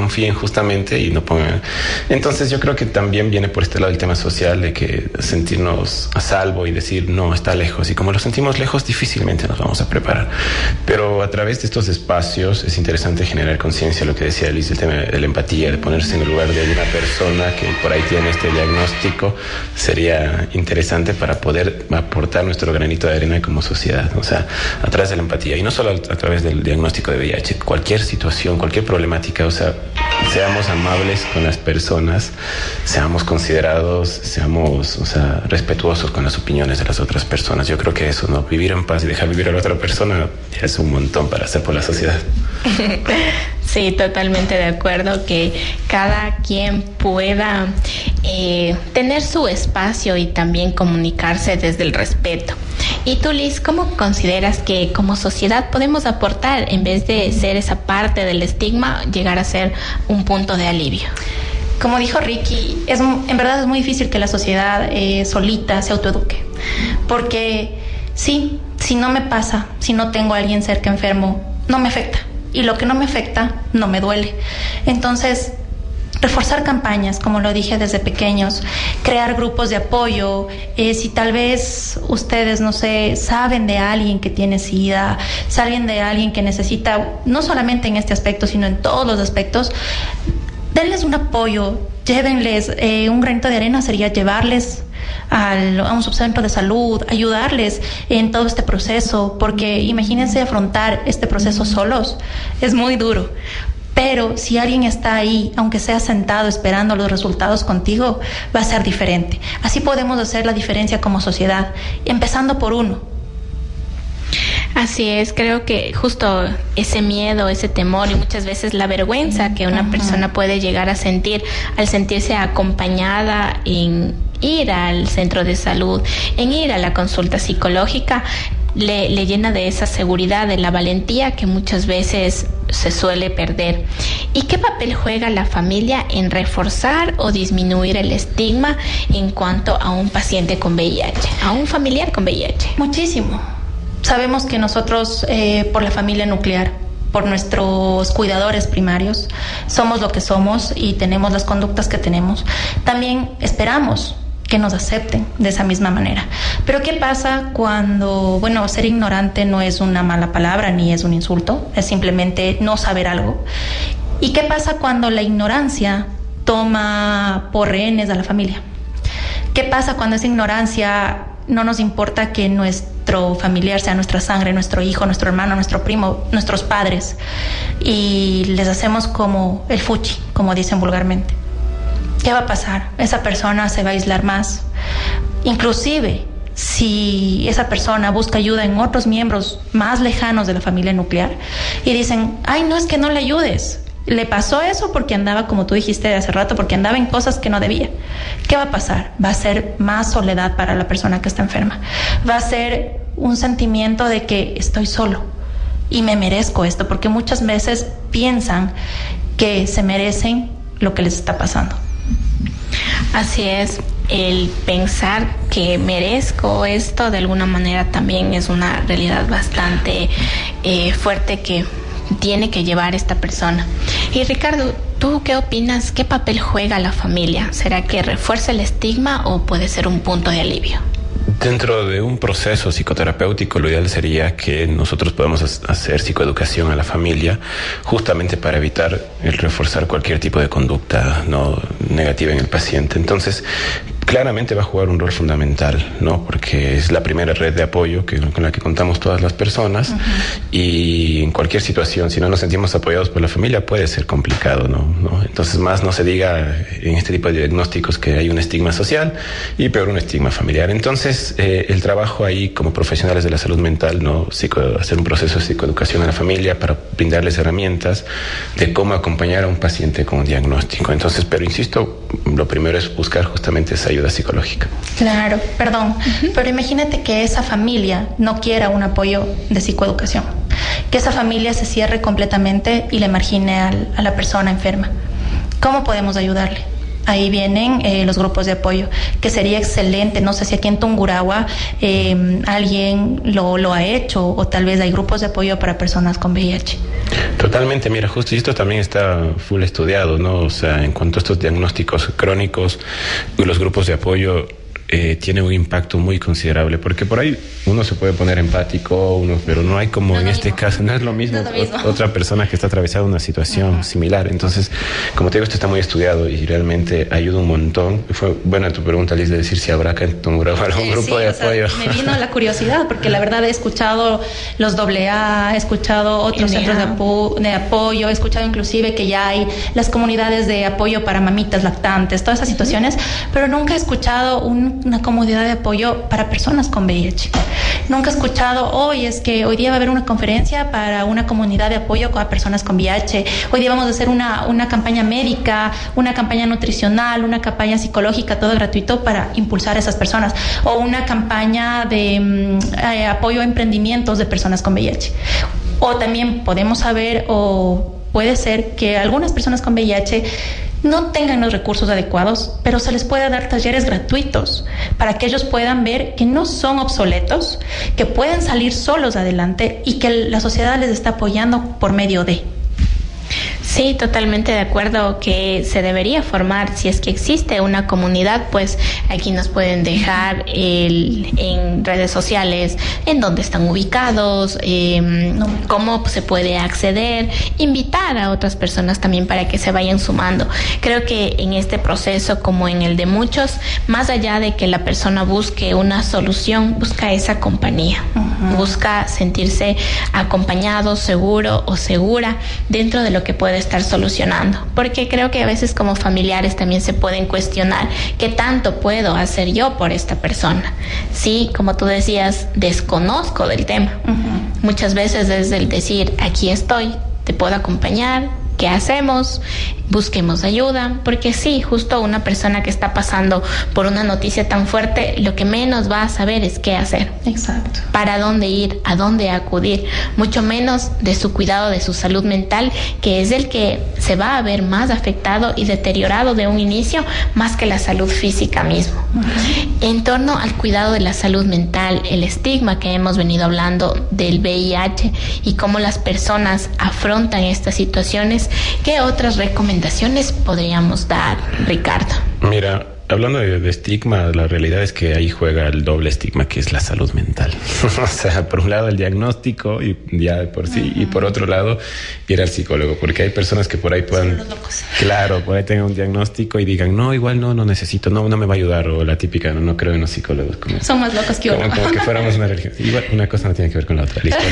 confíen justamente y no pongan. Entonces yo creo que también viene por este lado el tema social de que sentirnos a salvo y decir no, está lejos, y como lo sentimos lejos difícilmente nos vamos a preparar. Pero a través de estos espacios es interesante generar conciencia, lo que decía Liz, el tema de la empatía, de ponerse en el lugar de una persona que por ahí tiene este diagnóstico. Sería interesante para poder aportar nuestro granito de arena como sociedad, o sea, a través de la empatía, y no solo a través del diagnóstico de VIH, cualquier situación, cualquier problemática, o sea, seamos amables con las personas, seamos considerados, seamos, o sea, respetuosos con las opiniones de las otras personas. Yo creo que eso, ¿no? Vivir en paz y dejar vivir a la otra persona ya es un montón para hacer por la sociedad. Sí, totalmente de acuerdo, que cada quien pueda tener su espacio y también comunicarse desde el respeto. Y tú, Liz, ¿cómo consideras que como sociedad podemos aportar, en vez de ser esa parte del estigma, llegar a ser un punto de alivio? Como dijo Ricky, en verdad es muy difícil que la sociedad solita se autoeduque, porque sí, si no me pasa, si no tengo a alguien cerca enfermo, no me afecta, y lo que no me afecta no me duele. Entonces, reforzar campañas, como lo dije desde pequeños, crear grupos de apoyo. Si tal vez ustedes, no sé, saben de alguien que tiene SIDA, saben de alguien que necesita, no solamente en este aspecto, sino en todos los aspectos, denles un apoyo, llévenles un granito de arena, sería llevarles a un subcentro de salud, ayudarles en todo este proceso, porque imagínense afrontar este proceso solos, es muy duro. Pero si alguien está ahí, aunque sea sentado esperando los resultados contigo, va a ser diferente. Así podemos hacer la diferencia como sociedad, empezando por uno. Así es, creo que justo ese miedo, ese temor y muchas veces la vergüenza que una persona puede llegar a sentir al sentirse acompañada en ir al centro de salud, en ir a la consulta psicológica, le llena de esa seguridad, de la valentía que muchas veces se suele perder. ¿Y qué papel juega la familia en reforzar o disminuir el estigma en cuanto a un paciente con VIH, a un familiar con VIH? Muchísimo. Sabemos que nosotros, por la familia nuclear, por nuestros cuidadores primarios, somos lo que somos y tenemos las conductas que tenemos. También esperamos que nos acepten de esa misma manera. Pero ¿qué pasa cuando, bueno, ser ignorante no es una mala palabra ni es un insulto, es simplemente no saber algo? ¿Y qué pasa cuando la ignorancia toma por rehenes a la familia? ¿Qué pasa cuando esa ignorancia no nos importa que nuestro familiar sea nuestra sangre, nuestro hijo, nuestro hermano, nuestro primo, nuestros padres, y les hacemos como el fuchi, como dicen vulgarmente? ¿Qué va a pasar? Esa persona se va a aislar más. Inclusive, si esa persona busca ayuda en otros miembros más lejanos de la familia nuclear y dicen, ay, no, es que no le ayudes. Le pasó eso porque andaba, como tú dijiste hace rato, porque andaba en cosas que no debía. ¿Qué va a pasar? Va a ser más soledad para la persona que está enferma. Va a ser un sentimiento de que estoy solo y me merezco esto, porque muchas veces piensan que se merecen lo que les está pasando. Así es, el pensar que merezco esto de alguna manera también es una realidad bastante fuerte que tiene que llevar esta persona. Y Ricardo, ¿tú qué opinas? ¿Qué papel juega la familia? ¿Será que refuerza el estigma o puede ser un punto de alivio? Dentro de un proceso psicoterapéutico, lo ideal sería que nosotros podamos hacer psicoeducación a la familia, justamente para evitar el reforzar cualquier tipo de conducta no negativa en el paciente. Entonces, claramente va a jugar un rol fundamental, ¿no? Porque es la primera red de apoyo con la que contamos todas las personas. Y en cualquier situación, si no nos sentimos apoyados por la familia, puede ser complicado, ¿no? Entonces, más no se diga en este tipo de diagnósticos que hay un estigma social y peor un estigma familiar. Entonces, el trabajo ahí como profesionales de la salud mental, ¿no? Hacer un proceso de psicoeducación a la familia para brindarles herramientas de cómo acompañar a un paciente con un diagnóstico. Entonces, pero insisto, lo primero es buscar justamente esa ayuda psicológica. Claro, perdón, pero imagínate que esa familia no quiera un apoyo de psicoeducación, que esa familia se cierre completamente y le margine a la persona enferma. ¿Cómo podemos ayudarle? ahí vienen los grupos de apoyo, que sería excelente. No sé si aquí en Tungurahua alguien lo ha hecho, o tal vez hay grupos de apoyo para personas con VIH. Totalmente, mira, justo esto también está full estudiado, ¿no? O sea, en cuanto a estos diagnósticos crónicos, los grupos de apoyo tienen un impacto muy considerable, porque por ahí uno se puede poner empático, pero no hay como en este caso, no es lo mismo otra persona que está atravesando una situación similar. Entonces, como te digo, esto está muy estudiado y realmente ayuda un montón. Fue buena tu pregunta, Liz, de decir si habrá acá en Tungurahua algún grupo de apoyo. Me vino la curiosidad, porque la verdad he escuchado los AA, he escuchado otros centros de apoyo, he escuchado inclusive que ya hay las comunidades de apoyo para mamitas lactantes, todas esas situaciones, pero nunca he escuchado una comunidad de apoyo para personas con VIH. Nunca he escuchado, es que hoy día va a haber una conferencia para una comunidad de apoyo a personas con VIH, hoy día vamos a hacer una campaña médica, una campaña nutricional, una campaña psicológica, todo gratuito para impulsar a esas personas, o una campaña de apoyo a emprendimientos de personas con VIH. O también podemos saber, o puede ser que algunas personas con VIH no tengan los recursos adecuados, pero se les puede dar talleres gratuitos para que ellos puedan ver que no son obsoletos, que pueden salir solos adelante y que la sociedad les está apoyando por medio de. Sí, totalmente de acuerdo que se debería formar. Si es que existe una comunidad, pues aquí nos pueden dejar en redes sociales en dónde están ubicados, cómo se puede acceder, invitar a otras personas también para que se vayan sumando. Creo que en este proceso, como en el de muchos, más allá de que la persona busque una solución, busca esa compañía, busca sentirse acompañado, seguro o segura dentro de lo que puede estar solucionando, porque creo que a veces como familiares también se pueden cuestionar qué tanto puedo hacer yo por esta persona. Sí, como tú decías, desconozco del tema. Muchas veces es el decir, aquí estoy, te puedo acompañar, ¿qué hacemos? Busquemos ayuda, porque sí, justo una persona que está pasando por una noticia tan fuerte, lo que menos va a saber es qué hacer. Exacto. Para dónde ir, a dónde acudir, mucho menos de su cuidado de su salud mental, que es el que se va a ver más afectado y deteriorado de un inicio, más que la salud física mismo. En torno al cuidado de la salud mental, el estigma que hemos venido hablando del VIH y cómo las personas afrontan estas situaciones, ¿qué otras recomendaciones podríamos dar, Ricardo? Mira, hablando de estigma, la realidad es que ahí juega el doble estigma, que es la salud mental. O sea, por un lado el diagnóstico y ya de por sí, y por otro lado ir al psicólogo, porque hay personas que por ahí puedan, claro, por ahí tengan un diagnóstico y digan, no, igual no necesito, no me va a ayudar, o la típica, no creo en los psicólogos. Son más locos que uno. Como que fuéramos una religión. Igual una cosa no tiene que ver con la otra, listo.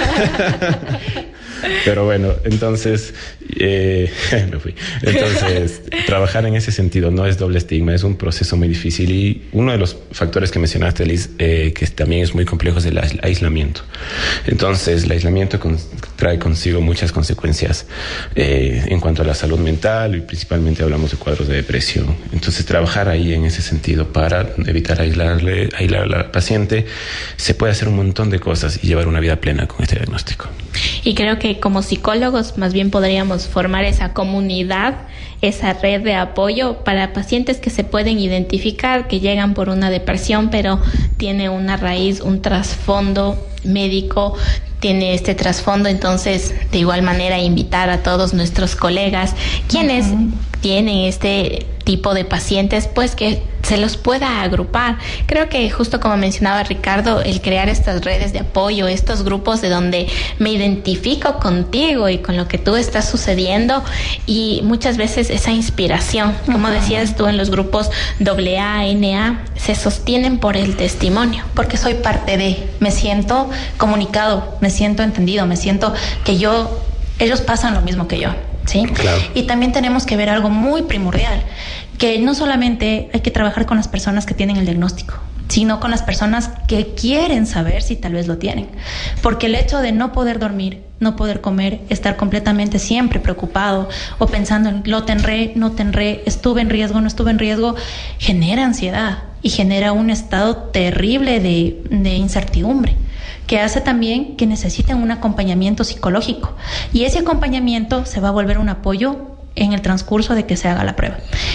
Pero bueno, entonces me fui. Entonces, trabajar en ese sentido no es doble estigma, es un proceso muy difícil, y uno de los factores que mencionaste, Liz, que también es muy complejo, es el aislamiento. Entonces, el aislamiento trae consigo muchas consecuencias en cuanto a la salud mental, y principalmente hablamos de cuadros de depresión. Entonces, trabajar ahí en ese sentido para evitar aislar a la paciente, se puede hacer un montón de cosas y llevar una vida plena con este diagnóstico. Y creo que como psicólogos más bien podríamos formar esa comunidad, esa red de apoyo para pacientes que se pueden identificar, que llegan por una depresión, pero tiene una raíz, un trasfondo médico, tiene este trasfondo. Entonces, de igual manera, invitar a todos nuestros colegas quienes tienen este tipo de pacientes, pues que se los pueda agrupar. Creo que justo como mencionaba Ricardo, el crear estas redes de apoyo, estos grupos de donde me identifico contigo y con lo que tú estás sucediendo, y muchas veces esa inspiración, como decías tú, en los grupos AA, NA, se sostienen por el testimonio. Porque soy parte de, me siento comunicado, me siento entendido, me siento que ellos pasan lo mismo que yo. ¿Sí? Claro. Y también tenemos que ver algo muy primordial, que no solamente hay que trabajar con las personas que tienen el diagnóstico, sino con las personas que quieren saber si tal vez lo tienen. Porque el hecho de no poder dormir, no poder comer, estar completamente siempre preocupado o pensando en lo tendré, no tendré, estuve en riesgo, no estuve en riesgo, genera ansiedad y genera un estado terrible de incertidumbre, que hace también que necesiten un acompañamiento psicológico, y ese acompañamiento se va a volver un apoyo en el transcurso de que se haga la prueba.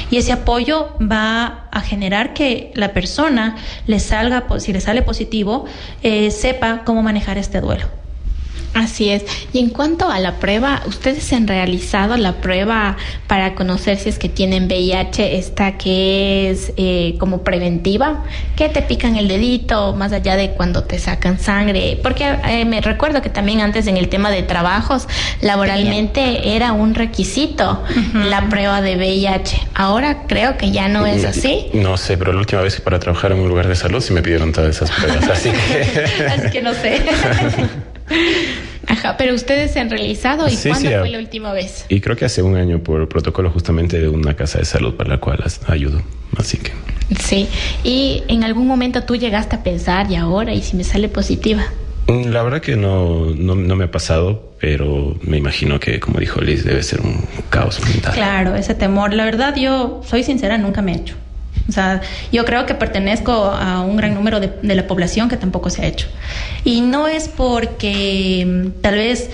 Y ese apoyo va a generar que la persona si le sale positivo, sepa cómo manejar este duelo. Así es. Y en cuanto a la prueba, ¿ustedes han realizado la prueba para conocer si es que tienen VIH, esta que es como preventiva? Que te pican el dedito, más allá de cuando te sacan sangre. Porque me recuerdo que también antes en el tema de trabajos, laboralmente era un requisito la prueba de VIH. Ahora creo que ya no es así. No sé, pero la última vez que para trabajar en un lugar de salud sí me pidieron todas esas pruebas, así que... Así que no sé. Ajá, pero ustedes se han realizado. ¿Y cuándo fue la última vez? Y creo que hace un año por protocolo justamente de una casa de salud para la cual ayudo, así que... Sí, y en algún momento tú llegaste a pensar, ¿y ahora? ¿Y si me sale positiva? La verdad que no me ha pasado, pero me imagino que, como dijo Liz, debe ser un caos mental. Claro, ese temor. La verdad, yo soy sincera, nunca me he hecho. O sea, yo creo que pertenezco a un gran número de la población que tampoco se ha hecho. Y no es porque tal vez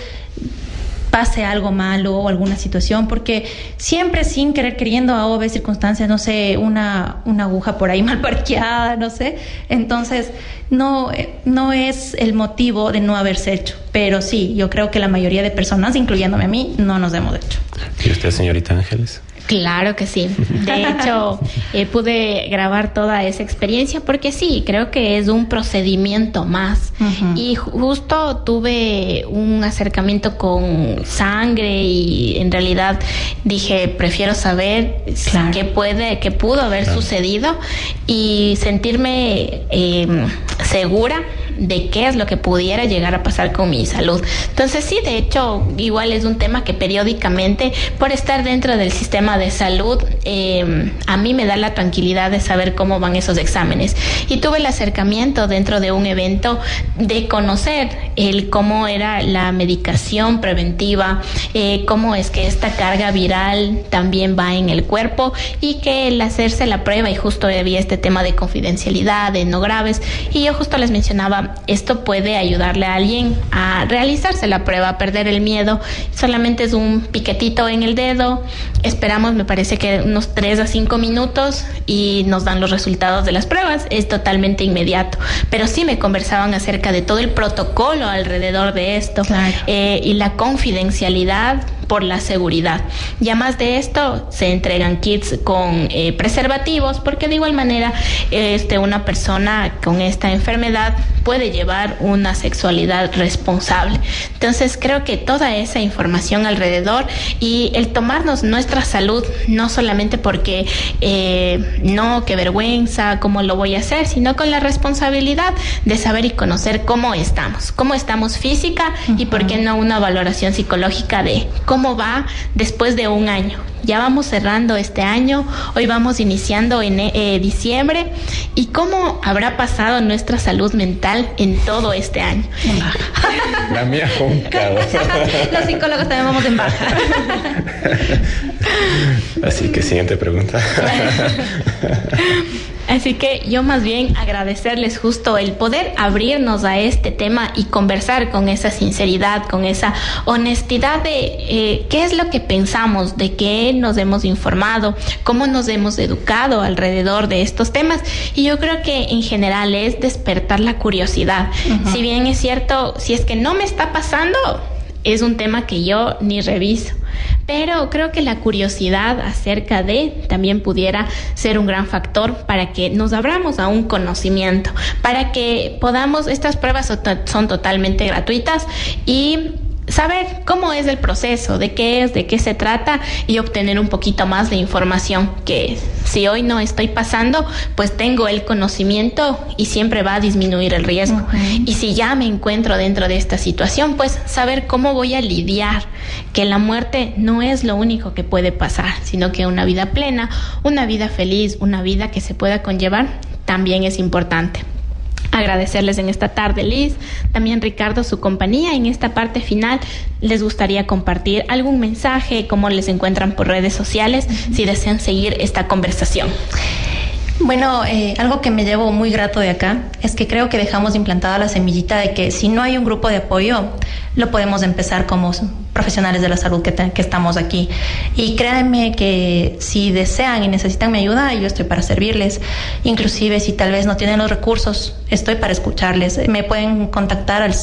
pase algo malo o alguna situación, porque siempre sin querer queriendo a veces circunstancias, no sé, una aguja por ahí mal parqueada, no sé. Entonces, no es el motivo de no haberse hecho. Pero sí, yo creo que la mayoría de personas, incluyéndome a mí, no nos hemos hecho. ¿Y usted, señorita Ángeles? Claro que sí. De hecho, pude grabar toda esa experiencia porque sí, creo que es un procedimiento más. Y justo tuve un acercamiento con sangre y en realidad dije, prefiero saber qué pudo haber sucedido y sentirme segura de qué es lo que pudiera llegar a pasar con mi salud. Entonces sí, de hecho, igual es un tema que periódicamente, por estar dentro del sistema de salud, a mí me da la tranquilidad de saber cómo van esos exámenes. Y tuve el acercamiento dentro de un evento de conocer cómo era la medicación preventiva, cómo es que esta carga viral también va en el cuerpo y que el hacerse la prueba, y justo había este tema de confidencialidad, de no graves, y yo justo les mencionaba, esto puede ayudarle a alguien a realizarse la prueba, a perder el miedo. Solamente es un piquetito en el dedo, esperamos, me parece que unos 3 a 5 minutos y nos dan los resultados de las pruebas. Es totalmente inmediato, pero sí me conversaban acerca de todo el protocolo alrededor de esto, y la confidencialidad por la seguridad. Ya más de esto, se entregan kits con preservativos, porque de igual manera una persona con esta enfermedad puede llevar una sexualidad responsable. Entonces creo que toda esa información alrededor y el tomarnos nuestra salud, no solamente porque no, qué vergüenza, cómo lo voy a hacer, sino con la responsabilidad de saber y conocer cómo estamos física y por qué no una valoración psicológica de cómo va después de un año. Ya vamos cerrando este año, hoy vamos iniciando en diciembre, y cómo habrá pasado nuestra salud mental en todo este año. La mía fue un caos. Los psicólogos también vamos en baja. Así que siguiente pregunta. Así que yo más bien agradecerles justo el poder abrirnos a este tema y conversar con esa sinceridad, con esa honestidad de qué es lo que pensamos, de qué nos hemos informado, cómo nos hemos educado alrededor de estos temas. Y yo creo que en general es despertar la curiosidad. Si bien es cierto, si es que no me está pasando, es un tema que yo ni reviso. Pero creo que la curiosidad acerca de también pudiera ser un gran factor para que nos abramos a un conocimiento, para que podamos, estas pruebas son totalmente gratuitas, y saber cómo es el proceso, de qué se trata, y obtener un poquito más de información, que si hoy no estoy pasando, pues tengo el conocimiento y siempre va a disminuir el riesgo. Y si ya me encuentro dentro de esta situación, pues saber cómo voy a lidiar, que la muerte no es lo único que puede pasar, sino que una vida plena, una vida feliz, una vida que se pueda conllevar, también es importante. Agradecerles en esta tarde, Liz, también Ricardo, su compañía. En esta parte final, les gustaría compartir algún mensaje, cómo les encuentran por redes sociales, si desean seguir esta conversación. Bueno, algo que me llevo muy grato de acá es que creo que dejamos implantada la semillita de que si no hay un grupo de apoyo, lo podemos empezar como profesionales de la salud que estamos aquí. Y créanme que si desean y necesitan mi ayuda, yo estoy para servirles. Inclusive si tal vez no tienen los recursos, estoy para escucharles. Me pueden contactar al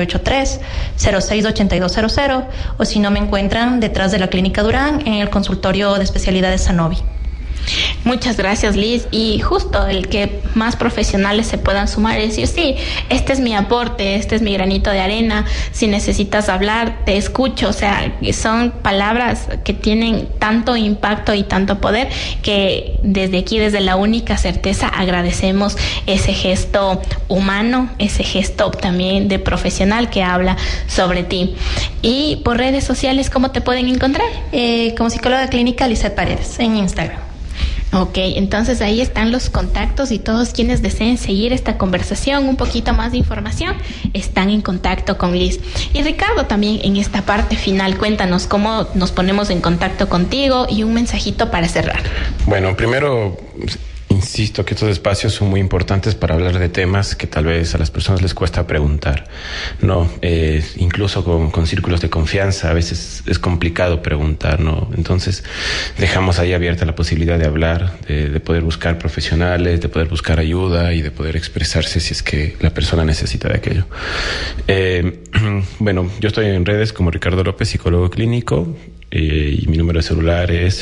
0983-068200 o si no, me encuentran detrás de la Clínica Durán en el consultorio de especialidades Sanovi. Muchas gracias, Liz. Y justo el que más profesionales se puedan sumar y decir, sí, este es mi aporte, este es mi granito de arena, si necesitas hablar, te escucho. O sea, son palabras que tienen tanto impacto y tanto poder que desde aquí, desde La Única Certeza, agradecemos ese gesto humano, ese gesto también de profesional que habla sobre ti. Y por redes sociales, ¿cómo te pueden encontrar? Como psicóloga clínica, Lizeth Paredes, en Instagram. Ok, entonces ahí están los contactos y todos quienes deseen seguir esta conversación, un poquito más de información, están en contacto con Liz. Y Ricardo, también en esta parte final, cuéntanos cómo nos ponemos en contacto contigo y un mensajito para cerrar. Bueno, primero, insisto que estos espacios son muy importantes para hablar de temas que tal vez a las personas les cuesta preguntar. No, incluso con círculos de confianza a veces es complicado preguntar, ¿no? Entonces dejamos ahí abierta la posibilidad de hablar, de poder buscar profesionales, de poder buscar ayuda y de poder expresarse si es que la persona necesita de aquello. Bueno, yo estoy en redes como Ricardo López, psicólogo clínico. Y mi número de celular es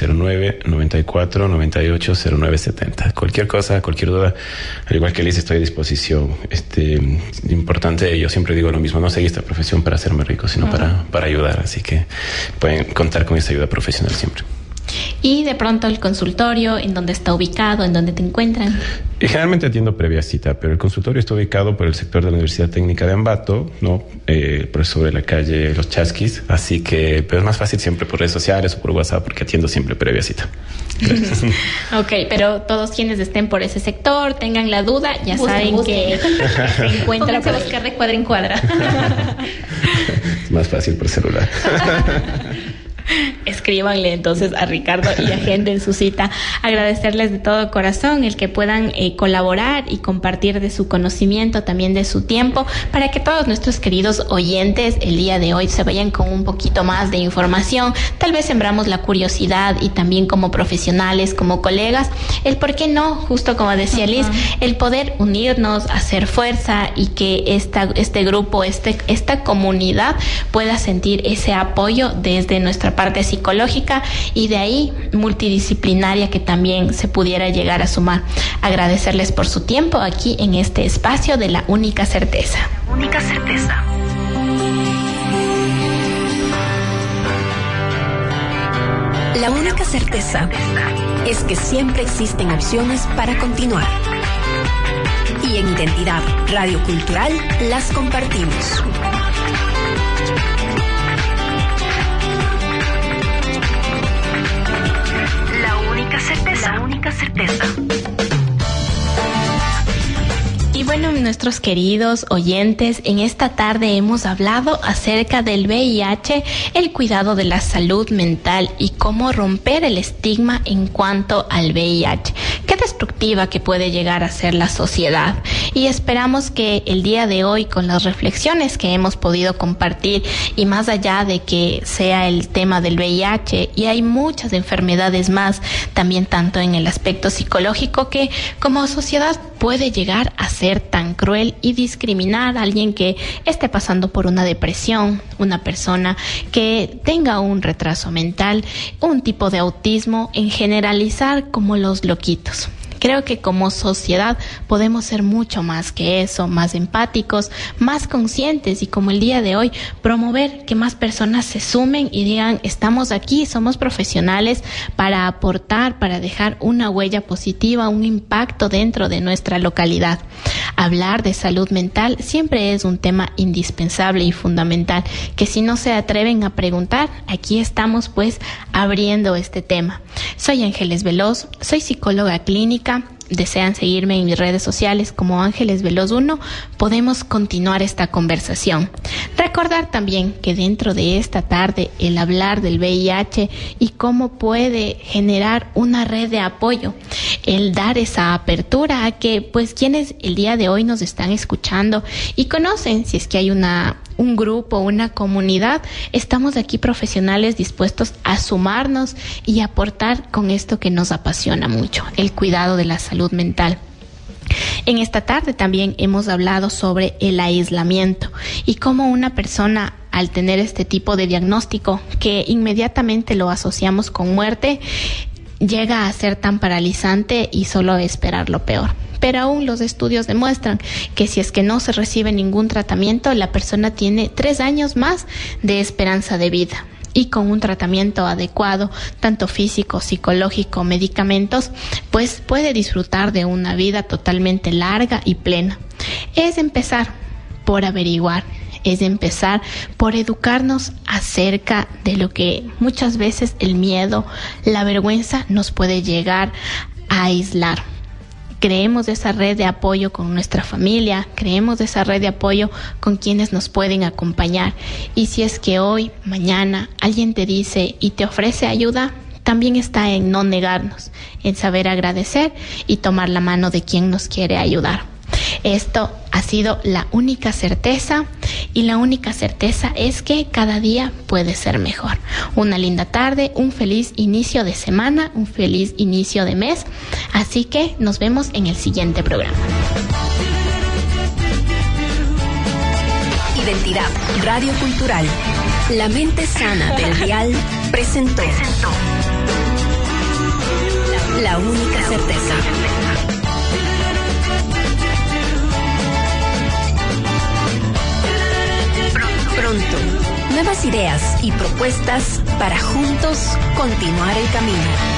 09-94-98-0970. Cualquier cosa, cualquier duda, al igual que Liz, estoy a disposición. Importante, yo siempre digo lo mismo, no seguí esta profesión para hacerme rico, sino para ayudar. Así que pueden contar con esa ayuda profesional siempre. Y de pronto el consultorio, ¿en dónde está ubicado? ¿En dónde te encuentran? Generalmente atiendo previa cita, pero el consultorio está ubicado por el sector de la Universidad Técnica de Ambato, ¿no? Por sobre la calle Los Chasquis, así que pero es más fácil siempre por redes sociales o por WhatsApp porque atiendo siempre previa cita. Gracias. Ok, pero todos quienes estén por ese sector, tengan la duda, ya saben que se encuentran para buscar de cuadra en cuadra. Es más fácil por celular. Escríbanle entonces a Ricardo y agenden su cita. Agradecerles de todo corazón el que puedan colaborar y compartir de su conocimiento, también de su tiempo, para que todos nuestros queridos oyentes el día de hoy se vayan con un poquito más de información. Tal vez sembramos la curiosidad y también como profesionales, como colegas, el por qué no, justo como decía Liz, el poder unirnos, hacer fuerza y que este grupo, esta comunidad pueda sentir ese apoyo desde nuestra parte psicológica y de ahí multidisciplinaria que también se pudiera llegar a sumar. Agradecerles por su tiempo aquí en este espacio de La Única Certeza. La Única Certeza. La única certeza es que siempre existen opciones para continuar. Y en Identidad Radio Cultural las compartimos. La única certeza. La única certeza. Y bueno, nuestros queridos oyentes, en esta tarde hemos hablado acerca del VIH, el cuidado de la salud mental y cómo romper el estigma en cuanto al VIH. Qué destructiva que puede llegar a ser la sociedad. Y esperamos que el día de hoy, con las reflexiones que hemos podido compartir, y más allá de que sea el tema del VIH, y hay muchas enfermedades más, también tanto en el aspecto psicológico, que como sociedad puede llegar a ser tan cruel y discriminar a alguien que esté pasando por una depresión, una persona que tenga un retraso mental, un tipo de autismo, en generalizar como los loquitos. Creo que como sociedad podemos ser mucho más que eso, más empáticos, más conscientes y como el día de hoy promover que más personas se sumen y digan estamos aquí, somos profesionales para aportar, para dejar una huella positiva, un impacto dentro de nuestra localidad. Hablar de salud mental siempre es un tema indispensable y fundamental que si no se atreven a preguntar, aquí estamos pues abriendo este tema. Soy Ángeles Veloz, soy psicóloga clínica. Desean seguirme en mis redes sociales como Ángeles Veloz 1, podemos continuar esta conversación. Recordar también que dentro de esta tarde el hablar del VIH y cómo puede generar una red de apoyo, el dar esa apertura a que pues quienes el día de hoy nos están escuchando y conocen si es que hay una un grupo, una comunidad, estamos aquí profesionales dispuestos a sumarnos y aportar con esto que nos apasiona mucho, el cuidado de la salud mental. En esta tarde también hemos hablado sobre el aislamiento y cómo una persona, al tener este tipo de diagnóstico que inmediatamente lo asociamos con muerte, llega a ser tan paralizante y solo esperar lo peor. Pero aún los estudios demuestran que si es que no se recibe ningún tratamiento, la persona tiene 3 años más de esperanza de vida. Y con un tratamiento adecuado, tanto físico, psicológico, medicamentos, pues puede disfrutar de una vida totalmente larga y plena. Es empezar por averiguar, es empezar por educarnos acerca de lo que muchas veces el miedo, la vergüenza nos puede llegar a aislar. Creemos esa red de apoyo con nuestra familia, creemos esa red de apoyo con quienes nos pueden acompañar. Y si es que hoy, mañana, alguien te dice y te ofrece ayuda, también está en no negarnos, en saber agradecer y tomar la mano de quien nos quiere ayudar. Esto ha sido la única certeza, y la única certeza es que cada día puede ser mejor. Una linda tarde, un feliz inicio de semana, un feliz inicio de mes. Así que nos vemos en el siguiente programa. Identidad Radio Cultural. La mente sana del Real presentó La única certeza. Pronto, nuevas ideas y propuestas para juntos continuar el camino.